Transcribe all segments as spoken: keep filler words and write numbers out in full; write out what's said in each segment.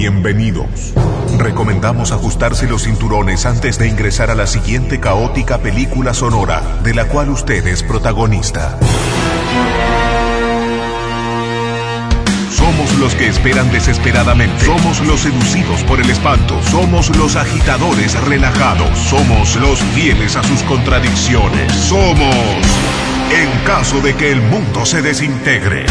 bienvenidos. Recomendamos ajustarse los cinturones antes de ingresar a la siguiente caótica película sonora, de la cual usted es protagonista. Somos los que esperan desesperadamente. Somos los seducidos por el espanto. Somos los agitadores relajados. Somos los fieles a sus contradicciones. Somos, en caso de que el mundo se desintegre.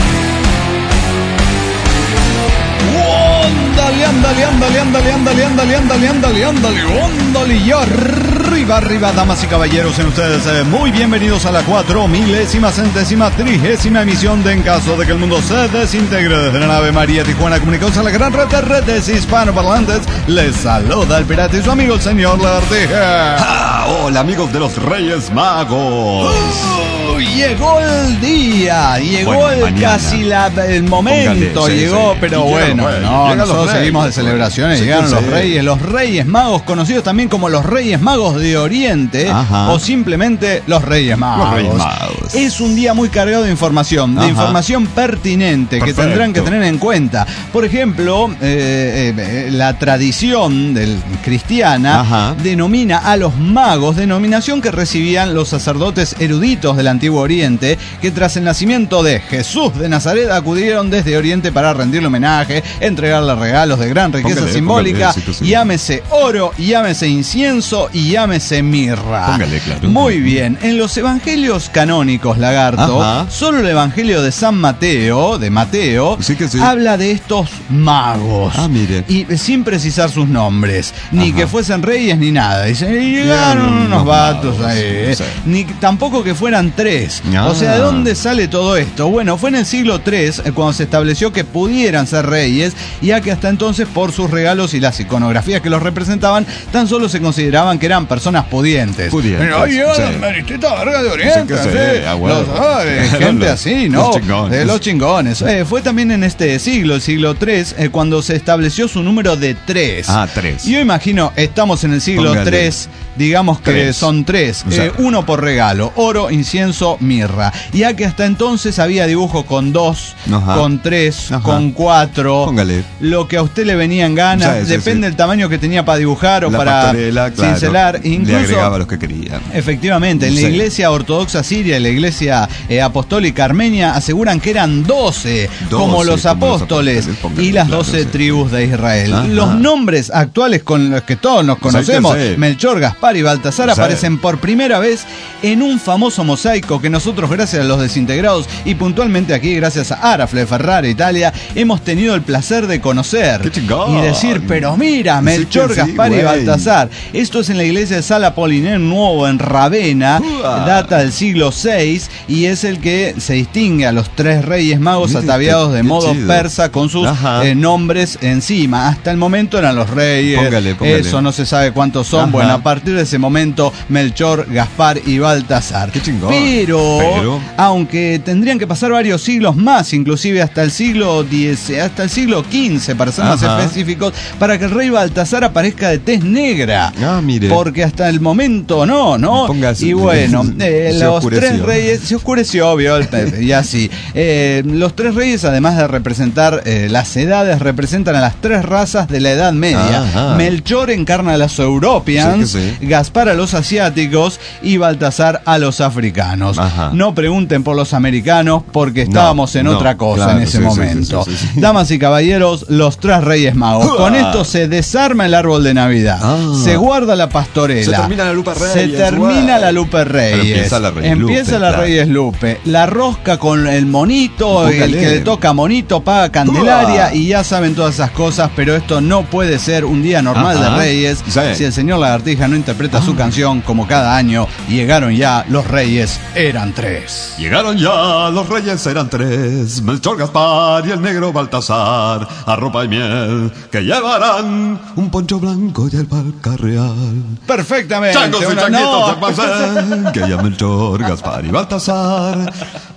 Ándale, ándale, ándale, ándale, ándale, ándale, ándale, ándale, ándale, ándale, y arriba, arriba, damas y caballeros, en ustedes eh, muy bienvenidos a la cuatro milésima, centésima, trigésima emisión de En Caso de que el Mundo se Desintegre, desde la nave María Tijuana, comunicados a la gran red de redes hispanoparlantes. Les saluda el pirata y su amigo el señor Lagartija. Ah, hola amigos de los Reyes Magos. Uh, llegó el día, llegó bueno, el casi la, el momento, Póngale, sí, llegó, sí. pero Y bueno, llegan, no, llegan nosotros los seguimos de reyes, celebraciones, sí, llegaron sí. los Reyes, los Reyes Magos, conocidos también como los Reyes Magos de Oriente. Ajá. O simplemente los Reyes Magos. Los Reyes Magos. Es un día muy cargado de información, de Ajá. información pertinente. Perfecto. Que tendrán que tener en cuenta. Por ejemplo, eh, eh, la tradición del, cristiana Ajá. denomina a los magos, denominación que recibían los sacerdotes eruditos del Antiguo Oriente, que tras el nacimiento de Jesús de Nazaret acudieron desde Oriente para rendirle homenaje, entregarle regalos de gran riqueza Póngale, simbólica, póngale, sí, sí. llámese oro, llámese incienso y llámese mirra. Póngale, claro. Muy bien, en los evangelios canónicos, Lagarto, Ajá. solo el evangelio de San Mateo, de Mateo, Sí que sí. habla de estos magos. Ah, mire. Y sin precisar sus nombres, ni Ajá. que fuesen reyes ni nada. Dicen, y llegaron Llegaron unos unos vatos magos, ahí, eh. sí. Ni tampoco que fueran tres. Ah. O sea, ¿de dónde sale todo esto? Bueno, fue en el siglo tres eh, cuando se estableció que pudieran ser reyes, ya que hasta entonces, por sus regalos y las iconografías que los representaban, tan solo se consideraban que eran personas pudientes. Pudientes, Pero ahí llegan sí. los Maristita Vargas de Oriente, Sí que sí, sí. ah, bueno. Los- ay, gente Los- así, ¿no? los chingones. De los chingones. Eh, fue también en este siglo, el siglo tres, eh, cuando se estableció su número de tres. Ah, tres. Y yo imagino, estamos en el siglo Póngale. tres, digamos que Tres. son tres, O sea, eh, uno por regalo, oro, incienso, mirra. Ya que hasta entonces había dibujo con dos, Ajá. con tres, Ajá. con cuatro. Póngale. Lo que a usted le venía en ganas, Sí, sí, depende sí. del tamaño que tenía para dibujar o La para pastorela, claro, cincelar. le Incluso, agregaba los que querían. efectivamente, en la Sí. iglesia ortodoxa siria y la iglesia eh, apostólica armenia aseguran que eran doce, como doce, los como los apóstoles apóstoles, póngale, y las claro, doce sí. tribus de Israel. Ajá. Los nombres actuales con los que todos nos conocemos, Sí, sí. Melchor, Gaspar y Baltasar, Sí. aparecen por primera vez en un famoso mosaico que nosotros, gracias a los desintegrados y puntualmente aquí, gracias a Arafle, Ferrara, Italia, hemos tenido el placer de conocer. ¡Qué chingón! Y decir, pero mira, Sí Melchor, que sí, Gaspar y güey. Baltasar. Esto es en la iglesia de Sal Apollinaire Nuevo en Ravenna, Uah. data del siglo seis y es el que se distingue a los tres reyes magos Mire, ataviados qué- de qué modo chido. persa con sus Ajá. eh, nombres encima. Hasta el momento eran los reyes, Póngale, póngale. eso no se sabe cuántos son. Ajá. Bueno, a partir de ese momento, Melchor, Gaspar y Baltasar. Qué chingón. Pero, Pero- aunque tendrían que pasar varios siglos más, inclusive hasta el siglo diez, hasta el siglo quince, para ser más Ajá. específicos, para que el rey Baltasar aparezca de tez negra. Ah, mire. Porque hasta el momento no, ¿no? Póngase- Y bueno, eh, se los oscureció. tres reyes, se oscureció, vio el Pepe, y así. Eh, los tres reyes, además de representar eh, las edades, representan a las tres razas de la Edad Media. Ajá. Melchor encarna a los Europeans, Sí que sí. Gaspar a los asiáticos y Baltasar a los africanos. Ajá. No pregunten por los americanos porque estábamos en no, otra cosa claro, en ese sí, sí, momento. sí, sí, sí. Damas y caballeros, los tres reyes magos. ¡Uah! Con esto se desarma el árbol de Navidad. Ah. Se guarda la pastorela. Se termina la Lupe Reyes, Se termina guay. la Lupe Reyes. Pero empieza la Reyes Empieza Lupe, la claro. Reyes Lupe. La rosca con el monito, el Póngale. que le toca monito paga Candelaria ¡Uah! y ya saben todas esas cosas, pero esto no puede ser un día normal Ajá. de Reyes Sí. si el señor Lagartija no interpreta su canción como cada año. Llegaron ya, los reyes eran tres. Llegaron ya, los reyes eran tres, Melchor, Gaspar y el negro Baltasar, a ropa y miel, que llevarán un poncho blanco y el palca real. Perfectamente. Changos y Una- changuitos no. de pasar, que ya Melchor, Gaspar y Baltasar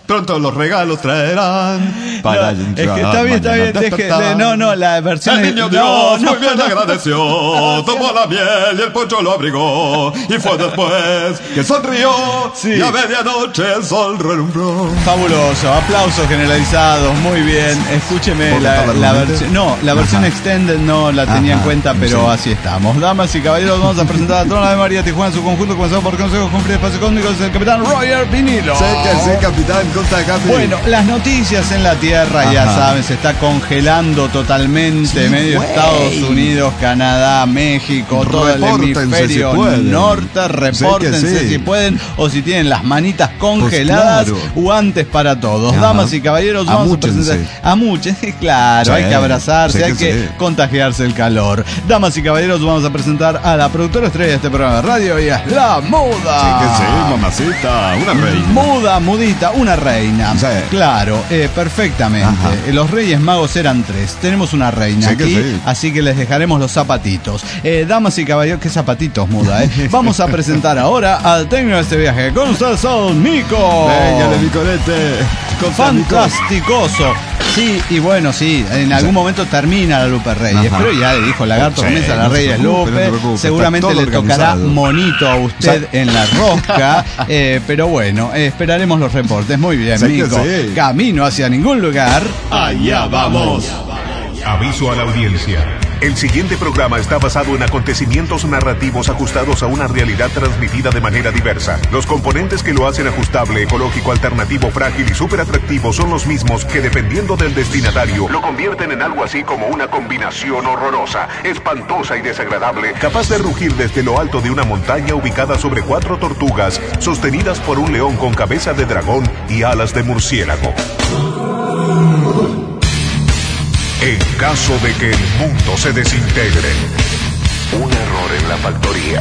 Pronto los regalos traerán para no, es que está bien, está bien. Deje, no, no, la versión El niño es, Dios no, no, muy bien no, agradeció, no, tomó la miel y el poncho lo abrigó, y fue después que sonrió, sí. Y a medianoche el sol relumbró. Fabuloso, aplausos generalizados, muy bien. Escúcheme la, la versión, no, la versión Ajá. extended no la tenía Ajá. en cuenta, pero sí. así estamos. Damas y caballeros, vamos a presentar a Trona de María Tijuana en su conjunto, comenzamos por consejos con espacio cósmico, el capitán Roger Vinilo. Sé que sí, capitán, conta capi. Bueno, las noticias en la Tierra, Ajá. ya saben, se está congelando totalmente, sí, medio wey. Estados Unidos, Canadá, México, todo el hemisferio si norte, repórtense sí. si pueden, o si tienen las manitas congeladas, pues claro. guantes para todos. Ajá. Damas y caballeros, vamos Amúchense. a presentar. Amúchense, claro, sí. hay que abrazarse, hay que, que sí. contagiarse el calor. Damas y caballeros, vamos a presentar a la productora estrella de este programa de radio, y es la Muda. Sí que sí, mamacita, una reina. Muda, mudita, una reina. Sí. Claro, eh, perfectamente. Ajá. Los Reyes Magos eran tres. Tenemos una reina sí aquí, sí. así que les dejaremos los zapatitos. Eh, damas y caballeros, qué zapatitos, Muda, ¿eh? Vamos a presentar ahora al técnico de este viaje. Con ustedes son Nico. Venga, el Nicolete. Fantasticoso. Sí, y bueno, sí, en algún momento termina la Lupe Reyes, Ajá. pero ya le dijo Lagarto, sí, comienza la no Reyes Lupe, no seguramente le tocará monito a usted o sea, en la rosca, eh, pero bueno, eh, esperaremos los reportes. Muy bien, sí, Nico, sí. Camino hacia ningún lugar, allá vamos. Aviso a la audiencia. El siguiente programa está basado en acontecimientos narrativos ajustados a una realidad transmitida de manera diversa. Los componentes que lo hacen ajustable, ecológico, alternativo, frágil y súper atractivo son los mismos que, dependiendo del destinatario, lo convierten en algo así como una combinación horrorosa, espantosa y desagradable, capaz de rugir desde lo alto de una montaña ubicada sobre cuatro tortugas, sostenidas por un león con cabeza de dragón y alas de murciélago. En caso de que el mundo se desintegre, un error en la factoría.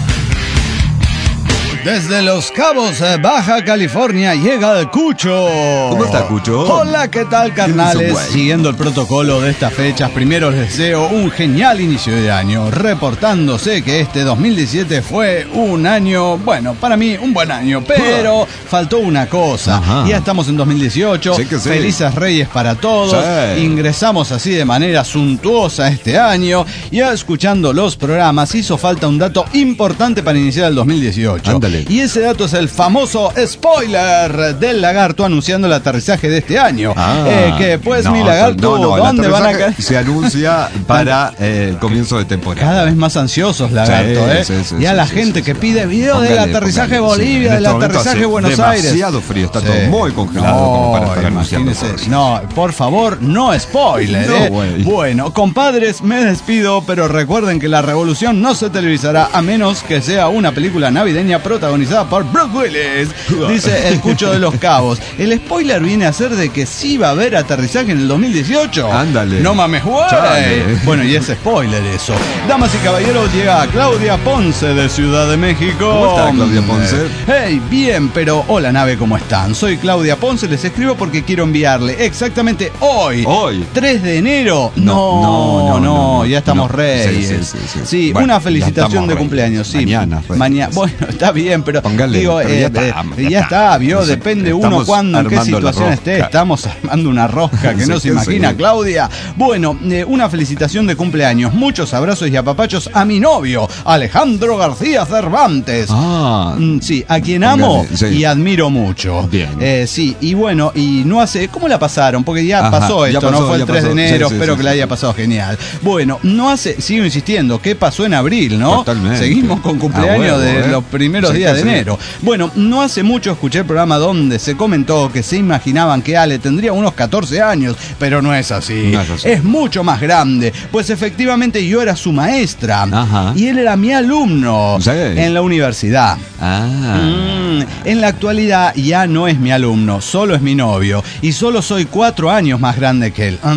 Desde Los Cabos, Baja California, llega el Cucho. ¿Cómo está, Cucho? Hola, ¿qué tal, carnales? Siguiendo el protocolo de estas fechas, primero les deseo un genial inicio de año, reportándose que este dos mil diecisiete fue un año, bueno, para mí un buen año, pero faltó una cosa. Ajá. Ya estamos en dos mil dieciocho, sí que sí. Felices Reyes para todos, sí. Ingresamos así de manera suntuosa este año, ya escuchando los programas hizo falta un dato importante para iniciar el dos mil dieciocho. Andale. Y ese dato es el famoso spoiler del Lagarto anunciando el aterrizaje de este año. Ah, eh, que pues no, mi Lagarto, no, no, ¿dónde van a caer? Se anuncia para eh, el comienzo de temporada. Cada vez más ansiosos, Lagarto, sí, ¿eh? Sí, sí, ya sí, la sí, gente sí, que sí, pide video póngale, del aterrizaje de Bolivia, sí, del aterrizaje de Buenos Aires. Demasiado frío, está sí. todo muy congelado no, como para estar anunciando. No, por favor, no spoiler. No, eh. Bueno, compadres, me despido, pero recuerden que la revolución no se televisará a menos que sea una película navideña protagonizada por Bruce Willis, dice el Cucho de Los Cabos. El spoiler viene a ser de que sí va a haber aterrizaje en el dos mil dieciocho. Ándale. No mames, güey. Bueno, y es spoiler eso. Damas y caballeros, llega Claudia Ponce de Ciudad de México. ¿Cómo está, Claudia Ponce? Hey, bien, pero hola, nave, ¿cómo están? Soy Claudia Ponce, les escribo porque quiero enviarle exactamente hoy, hoy, tres de enero. No, no, no, no, no, no ya estamos no. reyes. Sí, sí, sí, sí. sí bueno, una felicitación de cumpleaños. Sí, mañana. Mañana. Bueno, está bien. Pero Póngale, digo, pero ya, eh, está, ya, ya está, vio, Entonces, depende uno cuándo, en qué situación esté. Estamos armando una rosca que sí, no se imagina, sí. Claudia. Bueno, eh, una felicitación de cumpleaños, muchos abrazos y apapachos a mi novio, Alejandro García Cervantes. Ah, mm, sí, a quien amo sí. y admiro mucho. Bien. Eh, sí, y bueno, y no hace, ¿cómo la pasaron? Porque ya Ajá, pasó esto, ya pasó, no fue el tres pasó. de enero, sí, sí, espero sí, que sí, la haya pasado genial. Bueno, no hace, sigo insistiendo, ¿qué pasó en abril, no? Totalmente. Seguimos con cumpleaños ah, bueno, de eh. los primeros sí, días de enero. Bueno, no hace mucho escuché el programa donde se comentó que se imaginaban que Ale tendría unos catorce años, pero no es así. No es así. Es mucho más grande, pues efectivamente yo era su maestra. Ajá. Y él era mi alumno ¿sí? en la universidad. Ah. Mm, en la actualidad ya no es mi alumno, solo es mi novio y solo soy cuatro años más grande que él. Mm.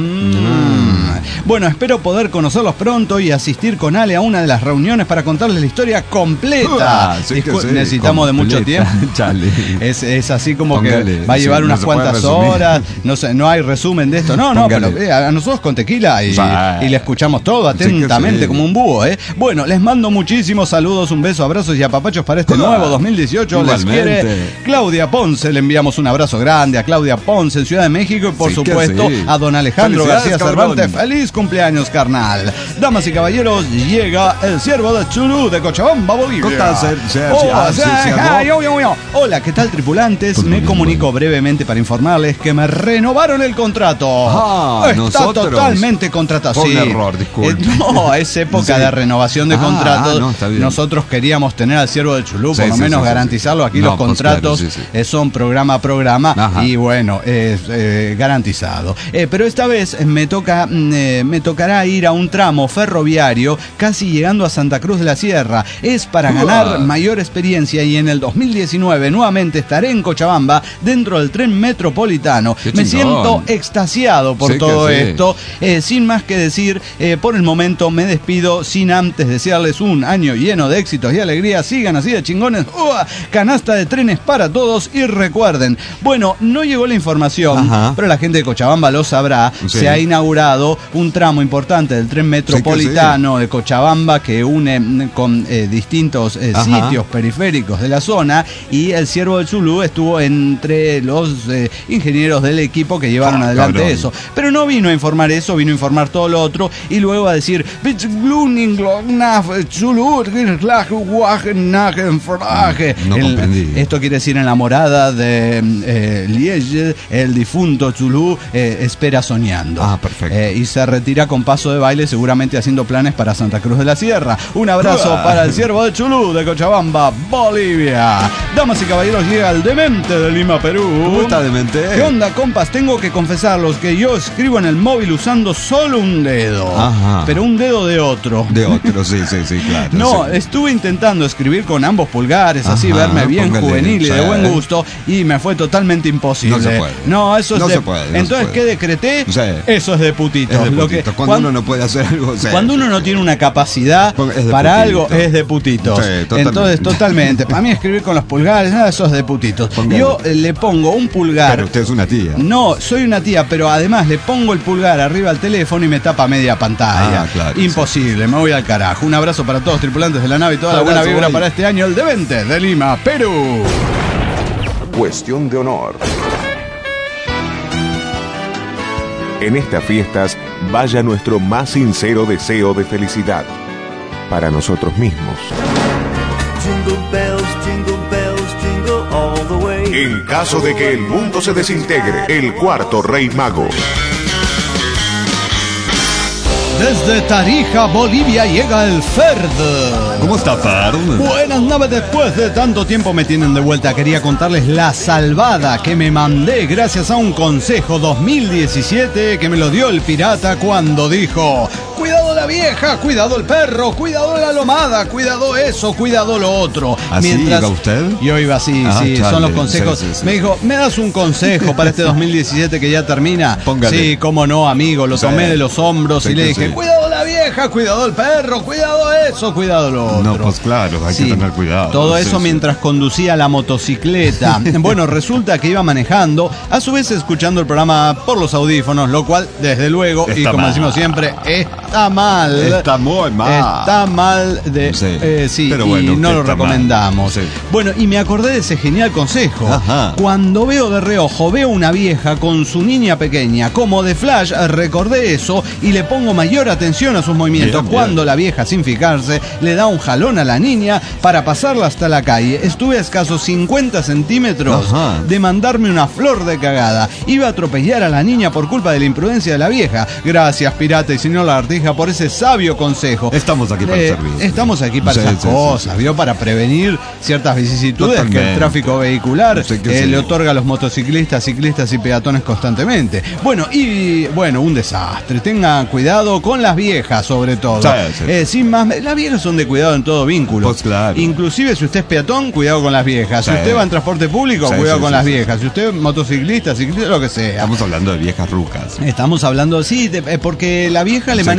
Mm. Bueno, espero poder conocerlos pronto y asistir con Ale a una de las reuniones para contarles la historia completa. Uh, sí Discu- sí. necesitamos de mucho tiempo. Es, es así como Póngale, que va a llevar sí, unas no cuantas horas. No sé, no hay resumen de esto. No, no, Póngale. pero eh, a nosotros con tequila y, y le escuchamos todo atentamente, sí sí. como un búho, ¿eh? Bueno, les mando muchísimos saludos, un beso, abrazos y apapachos para este nuevo dos mil dieciocho. Igualmente. Les quiere Claudia Ponce. Le enviamos un abrazo grande a Claudia Ponce en Ciudad de México y por sí supuesto sí. a don Alejandro García cabrón. Cervantes. Feliz cumpleaños, carnal. Damas y caballeros, llega el Ciervo de Chulú de Cochabamba, Bolivia. Hola, Hola, ¿qué tal, tripulantes? Pues Me comunico bueno. brevemente para informarles que me renovaron el contrato. Ah, Está nosotros. totalmente contratado. Fue sí. un error, disculpe. Eh, no, es época sí. de renovación de ah, contratos. No, nosotros queríamos tener al Ciervo del Chulú, sí, por lo sí, menos sí, garantizarlo. Aquí no, los contratos pues claro, sí, sí. son programa a programa. Ajá. Y bueno, es eh, garantizado. Eh, pero esta vez me toca eh, me tocará ir a un tramo ferroviario casi llegando a Santa Cruz de la Sierra. Es para ganar mayor experiencia y en el dos mil diecinueve nuevamente estaré en Cochabamba dentro del tren metropolitano. Qué me chingón. Siento extasiado por sí, todo sí. esto. Eh, sin más que decir, eh, por el momento me despido sin antes desearles un año lleno de éxitos y alegría. Sigan así de chingones. ¡Uah! Canasta de trenes para todos y recuerden, bueno, no llegó la información, Ajá. pero la gente de Cochabamba lo sabrá. Sí. Se ha inaugurado un tramo importante del tren metropolitano sí sí. de Cochabamba que une con eh, distintos eh, sitios periféricos de la zona y el Ciervo del Chulú estuvo entre los eh, ingenieros del equipo que llevaron ah, adelante cabrón. eso. Pero no vino a informar eso, vino a informar todo lo otro y luego a decir no comprendí. Esto quiere decir en la morada de eh, Liege, el difunto Chulú eh, espera soñando. Ah, perfecto. Eh, y se retira con paso de baile, seguramente haciendo planes para Santa Cruz de la Sierra. Un abrazo uh. para el Ciervo de Chulú de Cochabamba, Bolivia. Damas y caballeros, llega el demente de Lima, Perú. ¿Cómo está, demente? ¿Qué onda, compas? Tengo que confesarlos que yo escribo en el móvil usando solo un dedo. Ajá. Pero un dedo de otro. De otro, sí, sí, sí, claro. No, sí. estuve intentando escribir con ambos pulgares, así Ajá, verme bien póngale, juvenil y sí. de buen gusto, y me fue totalmente imposible. No se puede. No, eso es no de... se puede. No Entonces, se puede. ¿qué decreté? Sí. Eso es de putito. Es de putito. Lo que, cuando, cuando uno no puede hacer algo... Sí, cuando uno no tiene una capacidad para algo, es de putitos. Sí, totalmente. Entonces, totalmente. Para mí escribir con los pulgares, nada, eso es de putitos. Póngale. Yo eh, le pongo un pulgar... Pero usted es una tía. No, soy una tía, pero además le pongo el pulgar arriba al teléfono y me tapa media pantalla. Ah, claro, imposible, sí. me voy al carajo. Un abrazo para todos los tripulantes de la nave y toda abrazo, la buena vibra voy. Para este año, el Devente de Lima, Perú. Cuestión de honor. En estas fiestas, vaya nuestro más sincero deseo de felicidad para nosotros mismos. Jingle bells, jingle bells, jingle all the way. En caso de que el mundo se desintegre, el cuarto rey mago. Desde Tarija, Bolivia, llega el Ferd. ¿Cómo está, Ferd? Buenas naves, después de tanto tiempo me tienen de vuelta. Quería contarles la salvada que me mandé gracias a un consejo dos mil diecisiete que me lo dio el pirata cuando dijo: cuidado la vieja, cuidado el perro, cuidado la lomada, cuidado eso, cuidado lo otro. ¿Así Mientras, iba usted? Yo iba así, ah, sí, chale, son los consejos. Sí, sí, sí. Me dijo, ¿me das un consejo para este dos mil diecisiete que ya termina? Póngale. Sí, cómo no, amigo, lo sí. tomé de los hombros sí, y le dije, sí. cuidado la vieja, cuidado el perro, cuidado eso, cuidado lo otro. No, pues claro, hay sí. que tener cuidado. Todo sí, eso sí. mientras conducía la motocicleta. Bueno, resulta que iba manejando, a su vez escuchando el programa por los audífonos, lo cual, desde luego, está y como mal. Decimos siempre, está mal. Está muy mal. Está mal de... Sí, eh, sí pero bueno, y no lo recomendamos. Sí. Bueno, y me acordé de ese genial consejo. Ajá. Cuando veo de reojo, veo una vieja con su niña pequeña, como de flash, recordé eso y le pongo mayor atención a sus movimientos. Bien, cuando bien. La vieja, sin fijarse, le da un jalón a la niña para pasarla hasta la calle. Estuve a escasos cincuenta centímetros Ajá. de mandarme una flor de cagada. Iba a atropellar a la niña por culpa de la imprudencia de la vieja. Gracias, pirata y señor Lagartija, por ese sabio consejo. Estamos aquí para eh, servir. Estamos aquí para sí, esas sí, cosas, sí, ¿vio? Sí. Para prevenir ciertas vicisitudes Totalmente. Que el tráfico vehicular no sé eh, sí. le otorga a los motociclistas, ciclistas y peatones constantemente. Bueno, y bueno, un desastre. Tengan cuidado con las viejas, sobre todo. Sí, sí. Eh, sin más, las viejas son de cuidado en todo vínculo. Pues claro. Inclusive si usted es peatón, cuidado con las viejas. Sí. Si usted va en transporte público, sí, cuidado sí, con sí, las sí. viejas. Si usted es motociclista, ciclista, lo que sea. Estamos hablando de viejas rucas. Estamos hablando, sí, de, porque la vieja le sí, maneja a uno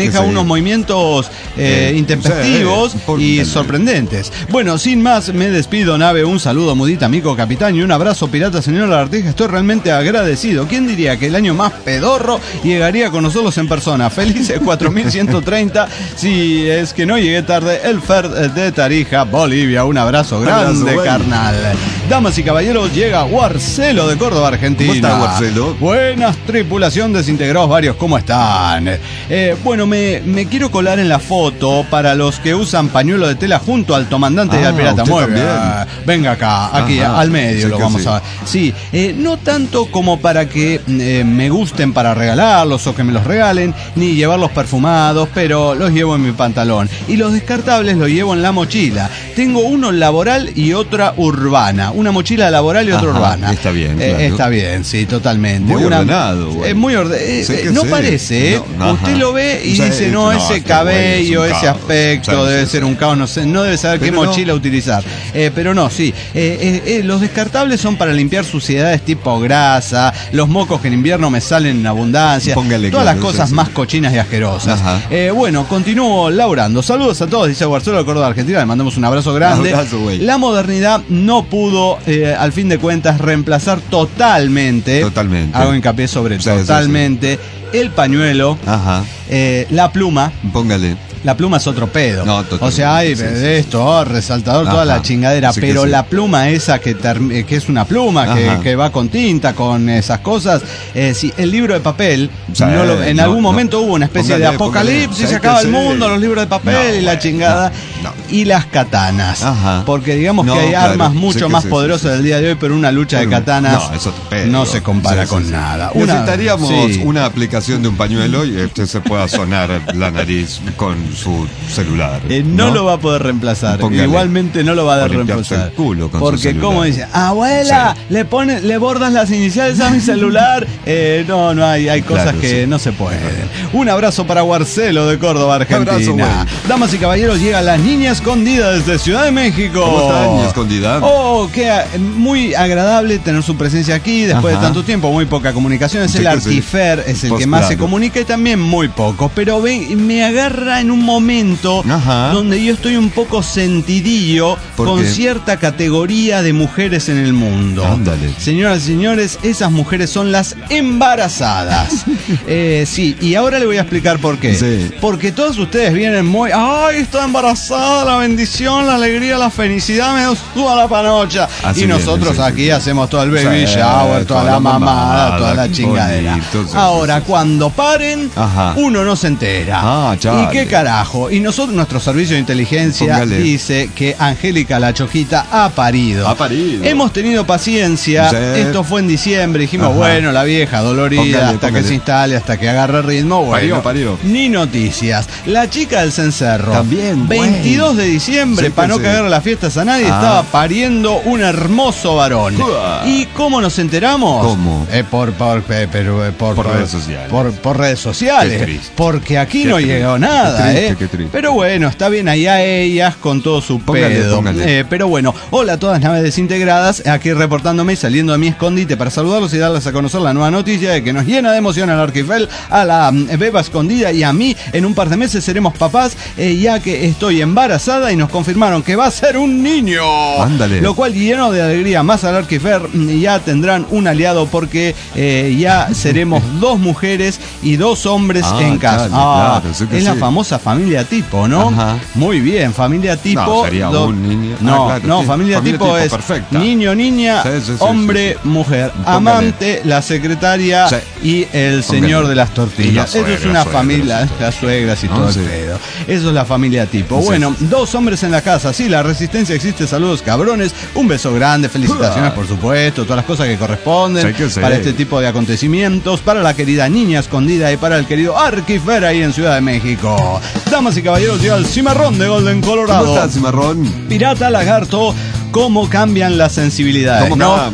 unos movimientos eh, Eh, intempestivos sí, por- y sorprendentes. Bueno, sin más, me despido, nave. Un saludo, mudita, amigo, capitán, y un abrazo, pirata, señor Lagartija. Estoy realmente agradecido. ¿Quién diría que el año más pedorro llegaría con nosotros en persona? Felices cuatro mil ciento treinta. Si es que no llegué tarde, el Fer de Tarija, Bolivia. Un abrazo grande, abrazo, güey. carnal. Damas y caballeros, llega Guarcelo de Córdoba, Argentina. ¿Cómo está, Guarcelo? Buenas, tripulación, desintegrados varios, ¿cómo están? Eh, bueno, me, me quiero colar en la foto para los que usan pañuelo de tela junto al comandante Ah, y al pirata. usted Muy también. bien. Venga acá, aquí, Ajá, al medio sí lo que vamos sí. a ver. Sí, eh, no tanto como para que eh, me gusten para regalarlos o que me los regalen, ni llevarlos perfumados, pero los llevo en mi pantalón. Y los descartables los llevo en la mochila. Tengo uno laboral y otra urbana. Una mochila laboral y otra Ajá, urbana. está bien, Eh, claro. Está bien, sí, totalmente. Muy Una- ordenado, güey. eh, muy ordenado. Sé que no sí. parece, ¿eh? No, Usted ajá. lo ve y Sí, dice, no, no, ese este güey cabello, es un ese caos. aspecto, Sí, debe sí, ser sí. un caos, no sé, no debe saber qué Pero no. mochila utilizar. Eh, pero no, sí. Eh, eh, eh, los descartables son para limpiar suciedades tipo grasa, los mocos que en invierno me salen en abundancia, Póngale todas claro, las cosas sí, sí. más cochinas y asquerosas. Ajá. Eh, bueno, continúo laburando. Saludos a todos, dice Guarcelo de Córdoba, Argentina. Le mandamos un abrazo grande. Abrazo, güey. La modernidad no pudo, eh, al fin de cuentas, reemplazar totalmente. Totalmente. Hago hincapié sobre Sí, sí, sí. totalmente. El pañuelo, Ajá. eh, la pluma. Póngale. La pluma es otro pedo. No, totalmente, o sea, hay sí, sí. esto, oh, resaltador, toda Ajá. la chingadera. Sí que pero sí. la pluma esa que, term- eh, que es una pluma, que, Ajá. que va con tinta, con esas cosas. Eh, sí, el libro de papel, Sí, no lo- en no, algún no. momento hubo una especie Póngale, de apocalipsis, póngale. se acaba Sí el que sí. mundo, los libros de papel No, y la bueno, chingada. no, no. Y las katanas. Ajá. Porque digamos No, que hay claro, armas sí mucho que más sí, sí, poderosas sí, sí. del día de hoy, pero una lucha de Pero- katanas no, eso te pego. no se compara Sí, sí, con sí. nada. Una- Necesitaríamos sí. una aplicación de un pañuelo y usted se pueda sonar la nariz con su celular. Eh, no, lo va a poder reemplazar. Póngale. Igualmente no lo va a O poder limpiarse reemplazar. el culo con su Porque celular. como dice, abuela, le pone, le bordas las iniciales a mi celular. Eh, no, no hay, hay cosas Claro, que sí. no se pueden. Un abrazo para Guarcelo de Córdoba, Argentina. Abrazo, güey. Damas y caballeros, llega la Niña Escondida desde Ciudad de México. ¿Cómo está, Niña Escondida? Oh, qué a- muy agradable tener su presencia aquí después Ajá. de tanto tiempo. Muy poca comunicación. Es Sí el que sí. Artifer, es el Pues que más se claro. comunica y también muy poco. Pero ve, me agarra en un momento Ajá. donde yo estoy un poco sentidillo ¿Por con qué? cierta categoría de mujeres en el mundo. Ándale. Señoras y señores, esas mujeres son las embarazadas. Eh, sí, y ahora le voy a explicar por qué. Sí. Porque todos ustedes vienen muy, ay, estoy embarazada, la bendición, la alegría, la felicidad, me suba la panocha. Así y viene, nosotros sí, aquí sí. hacemos todo el baby Sí, shower, toda, toda la la mamada, mamada, toda la qué chingadera. bonito, sí, Ahora, sí, sí. cuando paren, Ajá. uno no se entera. Ah, ¿Y chale. qué carajo? Y nosotros, nuestro servicio de inteligencia Póngale. dice que Angélica la Chojita ha parido. Ha parido. Hemos tenido paciencia. Sí. Esto fue en diciembre. Dijimos, Ajá. bueno, la vieja dolorida, Póngale, hasta póngale. que se instale, hasta que agarre ritmo. Bueno, Parió, parió. ni noticias. La chica del cencerro. También, güey. veintidós de diciembre, Sí, para pues, no sí. cagarle las fiestas a nadie, Ah. estaba pariendo un hermoso varón. Uah. ¿Y cómo nos enteramos? ¿Cómo? Eh, por, por, eh, pero, eh, por, Por redes sociales. Por, por redes sociales. Qué triste. Porque aquí Qué no triste. llegó nada, Qué triste, ¿eh? qué triste. Pero bueno, está bien allá ellas con todo su Póngale, pedo. póngale. Eh, pero bueno, hola a todas naves desintegradas, aquí reportándome y saliendo de mi escondite para saludarlos y darles a conocer la nueva noticia de que nos llena de emoción al Arquifel, a la mm, Beba Escondida y a mí. En un par de meses seremos papás, eh, ya que estoy embarazada y nos confirmaron que va a ser un niño. Ándale. Lo cual lleno de alegría más al Arquifer, mm, ya tendrán un aliado porque eh, ya seremos dos mujeres y dos hombres Ah, en casa. chale, Ah, claro, sí que es la sí. famosa familia tipo, ¿no? Ajá. Muy bien, familia tipo. No, sería do- un niño. No, Ah, claro, no, sí. familia, Familia tipo, tipo, es perfecta. niño, niña, Sí, sí, sí, hombre, sí, sí. mujer, Póngale. amante, la secretaria Sí. y el señor Póngale. de las Y tortillas. la Eso es suegra, una suegros familia, y todo. las suegras y Ah, todo sí. el pedo. Eso es la familia tipo. Sí. Bueno, dos hombres en la casa, sí, la resistencia existe. Saludos, cabrones. Un beso grande, felicitaciones, por supuesto, todas las cosas que corresponden Sí que sí. para este tipo de acontecimientos, para la querida Niña Escondida y para el querido Arquifer ahí en Ciudad de México. Damas y caballeros, llega el cimarrón de Golden Colorado. ¿Cómo está, cimarrón? Pirata, lagarto, cómo cambian las sensibilidades. ¿Cómo ¿no? cambia? ¿Cómo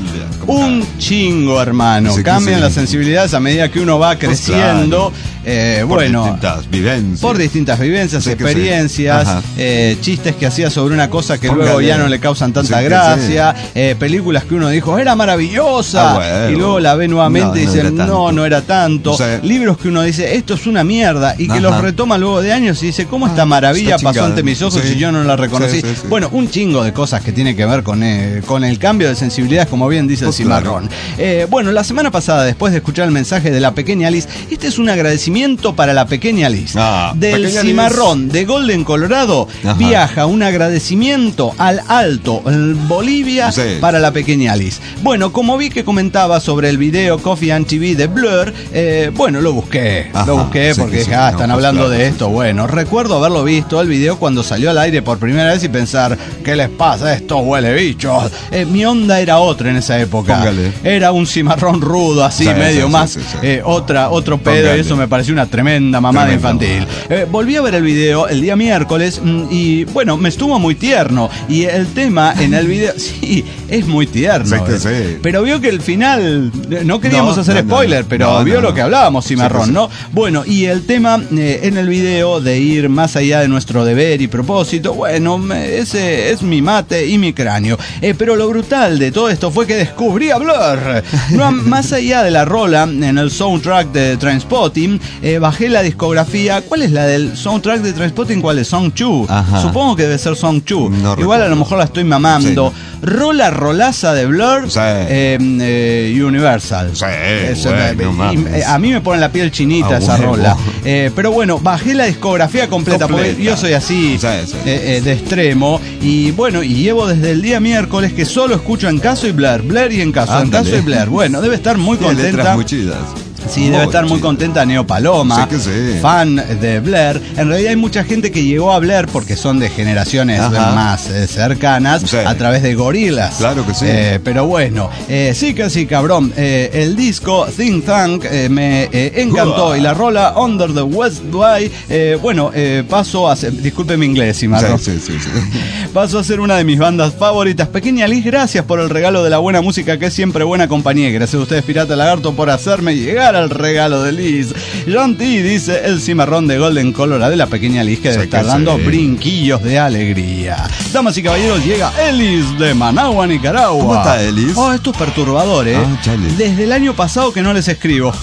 Un chingo, hermano. Sí, Cambian sí. las sensibilidades a medida que uno va creciendo. Claro. Eh, por bueno, distintas vivencias. Por distintas vivencias, sí, experiencias, sí. eh, chistes que hacía sobre una cosa que Póngale. luego ya no le causan tanta sí, gracia, sí. eh, películas que uno dijo, era maravillosa, ah, bueno. y luego la ve nuevamente no, y dice, no, no, no era tanto. O sea, libros que uno dice, esto es una mierda, y que Ajá. los retoma luego de años y dice, ¿cómo esta maravilla pasó ante mis ojos sí. y yo no la reconocí? Sí, sí, sí. Bueno, un chingo de cosas que tiene que ver con, eh, con el cambio de sensibilidad, como bien dice pues el cimarrón. Claro. Eh, bueno, la semana pasada, después de escuchar el mensaje de la pequeña Liz, este es un agradecimiento para la pequeña Liz. Ah, Del cimarrón Liz. de Golden, Colorado, Ajá. viaja un agradecimiento al Alto, en Bolivia, sí. para la pequeña Liz. Bueno, como vi que comentaba sobre el video Coffee and T V de Blur, eh, bueno, lo busqué. Ajá. Lo busqué sí, porque dije, sí, ah, no, están pues hablando claro. de esto. Bueno, recuerdo haberlo visto, el video, cuando salió al aire por primera vez y pensar, ¿qué les pasa? Esto huele bichos. Eh, mi onda era otra en esa época. Póngale. Era un cimarrón rudo, así, sí, medio sí, más, sí, sí, sí. Eh, otra, otro pedo, Póngale. y eso me pareció una tremenda mamada Tremendo. infantil. Eh, volví a ver el video el día miércoles y bueno, me estuvo muy tierno. Y el tema en el video, sí, es muy tierno. Sí, eh. sí. Pero vio que el final, no queríamos no, hacer no, spoiler, no, pero no, vio no, lo no. que hablábamos, cimarrón, sí, sí. ¿no? Bueno, y el tema eh, en el video de ir más allá de nuestro deber y propósito, bueno, ese es mi mate y mi cráneo. Eh, pero lo brutal de todo esto fue que descubrí a Blur. No, más allá de la rola, en el soundtrack de Trainspotting, eh, bajé la discografía. ¿Cuál es la del soundtrack de Trainspotting? ¿Cuál es? Song two. Ajá. Supongo que debe ser Song two. No Igual recuerdo. a lo mejor la estoy mamando. Sí. Rola rolaza de Blur, sí. eh, eh, Universal. Sí, Eso, bueno, y, eh, a mí me pone la piel chinita ah, esa bueno. rola. Eh, pero bueno, bajé la discografía completa, completa. porque yo soy así sí, sí. Eh, eh, de extremo. Y bueno, y llevo desde el día miércoles que solo escucho En Caso y Blur. Blur y En Caso. Ándale. En Caso y Blur. Bueno, debe estar muy Tiene contenta. Letras muy chidas. Sí, debe estar muy contenta Neo Paloma, sí sí. fan de Blur. En realidad hay mucha gente que llegó a Blur porque son de generaciones Ajá. más eh, cercanas sí. a través de Gorillaz. Claro que sí. Eh, pero bueno, eh, sí que sí, cabrón. Eh, el disco Think Tank eh, me eh, encantó uh. y la rola Under the West Way, eh, bueno, eh, paso a ser, disculpe mi inglés, si sí, sí, sí, sí. paso a ser una de mis bandas favoritas. Pequeña Liz, gracias por el regalo de la buena música, que es siempre buena compañía. Gracias a ustedes, Pirata Lagarto, por hacerme llegar al regalo de Liz. John T dice el cimarrón de Golden Colorado de la pequeña Liz, que debe estar dando sí. brinquillos de alegría. Damas y caballeros, llega Elis de Managua, Nicaragua. ¿Cómo está Elis? Oh, esto es perturbador, ¿eh? Ah, Desde el año pasado que no les escribo.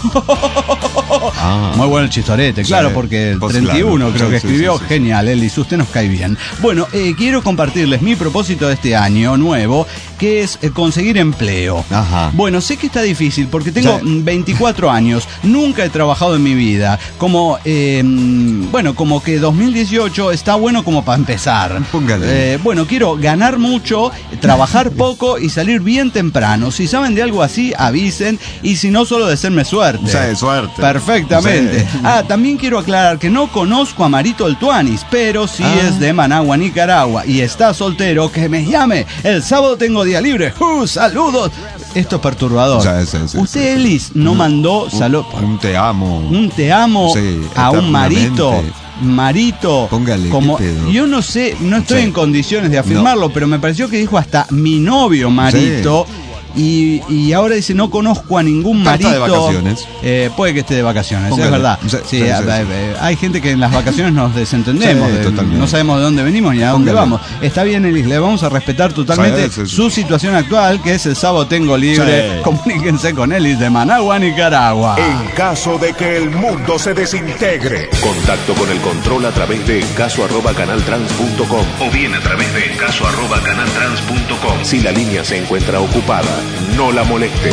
ah. Muy bueno el chistorete, claro, sí. porque el pues treinta y uno claro. creo sí, que escribió. Sí, sí, sí. Genial, Elis, usted nos cae bien. Bueno, eh, quiero compartirles mi propósito de este año nuevo, que es eh, conseguir empleo. Ajá. Bueno, sé que está difícil porque tengo sí. veinticuatro años. Nunca he trabajado en mi vida. Como, eh, bueno, como que dos mil dieciocho está bueno como para empezar. Póngale. Eh, bueno, quiero ganar mucho, trabajar poco y salir bien temprano. Si saben de algo así, avisen. Y si no, solo desearme suerte. Sí, suerte. Perfectamente. Sí. Ah, también quiero aclarar que no conozco a Marito el Tuanis, pero sí ah. es de Managua, Nicaragua. Y está soltero, que me llame. El sábado tengo día libre. ¡Uh, saludos! Esto es perturbador. Sí, sí, sí, Usted, sí, sí. Elis, no mm. mandó saludos. Un te amo. Un te amo sí, a un marito. Marito. Póngale, como yo no sé, no estoy sí. en condiciones de afirmarlo, no. pero me pareció que dijo hasta mi novio Marito. Sí. Y, y ahora dice, no conozco a ningún marito. Está de vacaciones. Eh, puede que esté de vacaciones, Póngale. es verdad. Sí, sí, sí, sí, sí. Hay gente que en las vacaciones nos desentendemos, sí, de, no sabemos de dónde venimos ni a dónde Póngale. vamos. Está bien, Elis, le vamos a respetar totalmente sí, sí, sí. su situación actual, que es el sábado tengo libre. Sí. Comuníquense con Elis de Managua, Nicaragua. En caso de que el mundo se desintegre, contacto con el control a través de encaso arroba canaltrans punto com o bien a través de encaso arroba canaltrans punto com. Si la línea se encuentra ocupada, no la moleste.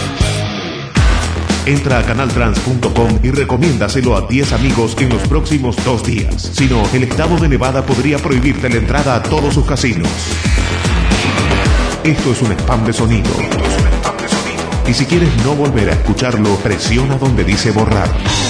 Entra a canaltrans punto com y recomiéndaselo a diez amigos en los próximos dos días. Si no, el estado de Nevada podría prohibirte la entrada a todos sus casinos. Esto es un spam de sonido. Esto es un spam de sonido. Y si quieres no volver a escucharlo, presiona donde dice borrar.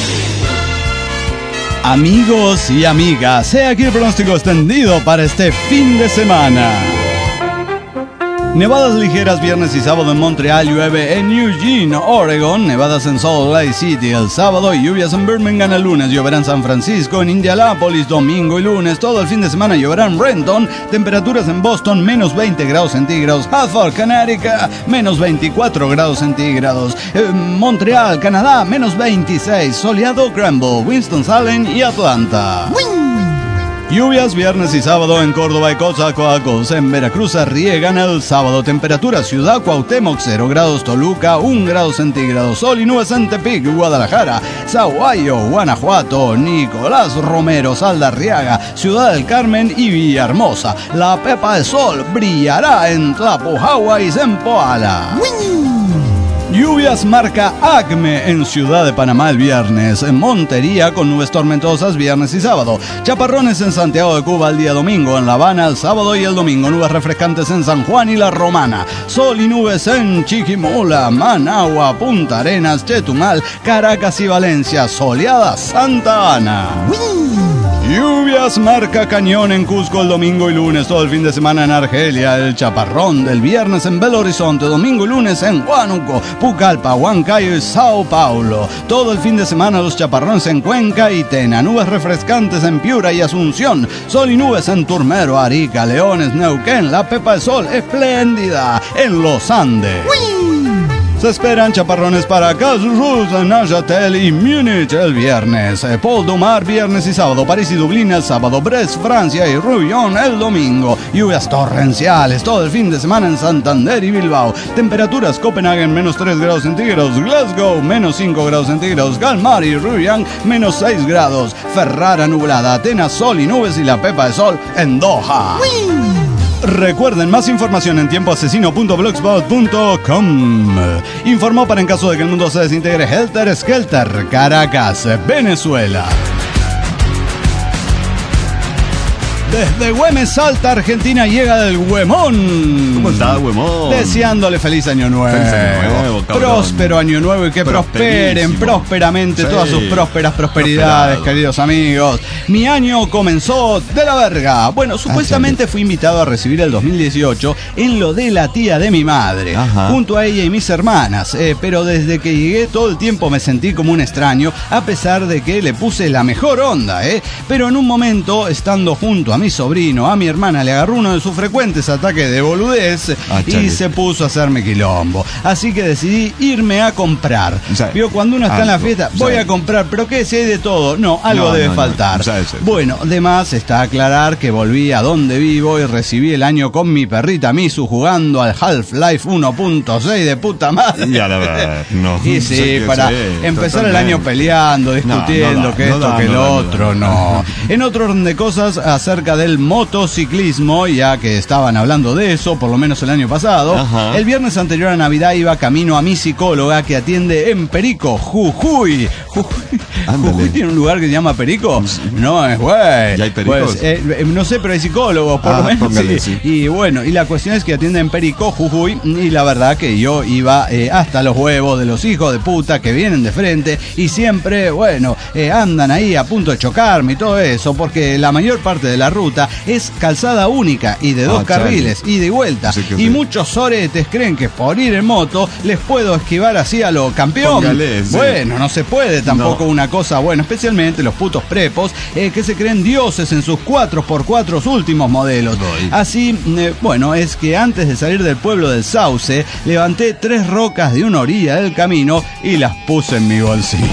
Amigos y amigas, he aquí el pronóstico extendido para este fin de semana. Nevadas ligeras viernes y sábado en Montreal, llueve en Eugene, Oregon, nevadas en Salt Lake City el sábado y lluvias en Birmingham el lunes, lloverá en San Francisco, en Indianápolis domingo y lunes, todo el fin de semana lloverá en Renton, temperaturas en Boston menos veinte grados centígrados, Hartford, Connecticut, menos veinticuatro grados centígrados, en Montreal, Canadá, menos veintiséis, soleado Granville, Winston-Salem y Atlanta. Lluvias viernes y sábado en Córdoba y Coatzacoalcos. En Veracruz riegan el sábado. Temperatura Ciudad Cuauhtémoc cero grados, Toluca un grado centígrado. Sol y nubes en Tepic, Guadalajara, Sahuayo, Guanajuato, Nicolás Romero, Saldarriaga, Ciudad del Carmen y Villahermosa. La pepa de sol brillará en Tlapujawa y Zempoala. Lluvias marca Acme en Ciudad de Panamá el viernes, en Montería con nubes tormentosas viernes y sábado, chaparrones en Santiago de Cuba el día domingo, en La Habana el sábado y el domingo, nubes refrescantes en San Juan y La Romana, sol y nubes en Chiquimula, Managua, Punta Arenas, Chetumal, Caracas y Valencia, soleada Santa Ana. Lluvias marca Cañón en Cusco el domingo y lunes, todo el fin de semana en Argelia, el chaparrón del viernes en Belo Horizonte, domingo y lunes en Huánuco, Pucallpa, Huancayo y Sao Paulo, todo el fin de semana los chaparrones en Cuenca y Tena, nubes refrescantes en Piura y Asunción, sol y nubes en Turmero, Arica, Leones, Neuquén, la pepa de sol espléndida en los Andes. ¡Uy! Se esperan chaparrones para Karlsruhe, Neuchâtel y Múnich el viernes, Pol du Mar viernes y sábado, París y Dublín el sábado, Brest, Francia y Rouillon el domingo, lluvias torrenciales todo el fin de semana en Santander y Bilbao, temperaturas Copenhagen menos tres grados centígrados, Glasgow menos cinco grados centígrados, Kalmar y Rouillon menos seis grados, Ferrara nublada, Atenas sol y nubes y la pepa de sol en Doha. ¡Wii! Recuerden, más información en tiempo asesino punto blogspot punto com. Informó para en caso de que el mundo se desintegre Helter Skelter, Caracas, Venezuela. Desde Güemes, Salta, Argentina, llega el Güemón. ¿Cómo está, Güemón? Deseándole feliz año nuevo. Feliz año nuevo, cabrón. Próspero año nuevo y que prosperen prósperamente sí. todas sus prósperas prosperidades, Prosperado. Queridos amigos. Mi año comenzó de la verga. Bueno, supuestamente fui invitado a recibir el dos mil dieciocho en lo de la tía de mi madre, Ajá. junto a ella y mis hermanas. Eh, pero desde que llegué todo el tiempo me sentí como un extraño, a pesar de que le puse la mejor onda, ¿eh? Pero en un momento, estando junto a mi sobrino, a mi hermana, le agarró uno de sus frecuentes ataques de boludez ah, y se puso a hacerme quilombo. Así que decidí irme a comprar. O sea, Vio, cuando uno está algo, en la fiesta, voy o sea, a comprar, pero ¿qué? Si hay de todo. No, algo no, debe no, faltar. No, o sea, es bueno, además está a aclarar que volví a donde vivo y recibí el año con mi perrita Misu jugando al Half-Life uno punto seis de puta madre. Ya la verdad, no. Y sí, sí para sí, empezar totalmente. El año peleando, discutiendo no, no da, que no esto, da, que no el da, otro, no. no. En otro orden de cosas, acerca del motociclismo, ya que estaban hablando de eso, por lo menos el año pasado, Ajá. el viernes anterior a Navidad iba camino a mi psicóloga que atiende en Perico, Jujuy. Jujuy, Jujuy tiene un lugar que se llama Perico. No, es güey. ¿Ya hay pericos? Pues, eh, no sé, pero hay psicólogos, por ah, lo menos. Póngale, sí. Sí. Y bueno, y la cuestión es que atiende en Perico, Jujuy, y la verdad que yo iba eh, hasta los huevos de los hijos de puta que vienen de frente y siempre, bueno, eh, andan ahí a punto de chocarme y todo eso, porque la mayor parte de la ruta es calzada única y de dos ah, carriles, chale. Ida y vuelta. Sí, y sí. muchos soretes creen que por ir en moto les puedo esquivar así a lo campeón. Póngale, sí. Bueno, no se puede tampoco no. una cosa, bueno, especialmente los putos prepos eh, que se creen dioses en sus cuatro por cuatro últimos modelos. Voy. Así, eh, bueno, es que antes de salir del pueblo del Sauce, levanté tres rocas de una orilla del camino y las puse en mi bolsillo.